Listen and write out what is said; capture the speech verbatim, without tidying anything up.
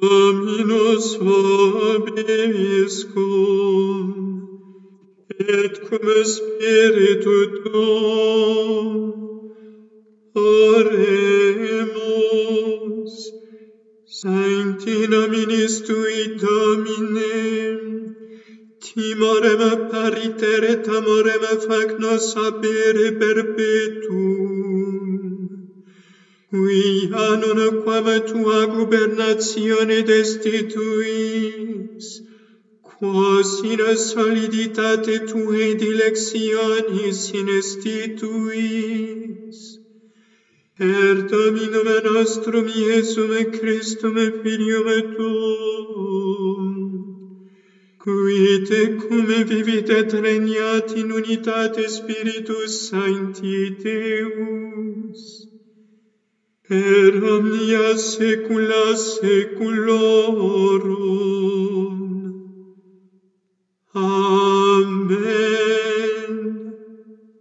Dominus vobiscum, et cum spiritu tuo, oremus. Sancti nominis tui, Domine, timorem pariter et amorem fac nos sapere perpetuum, quia nunquam tua gubernatione destituis, quos in soliditate tuae dilectionis instituis, per Dominum nostrum Iesum Christum Filium tuum, qui tecum vivit et regnat in unitate Spiritus Sancti Deus, per omnia saecula saeculorum. Amen.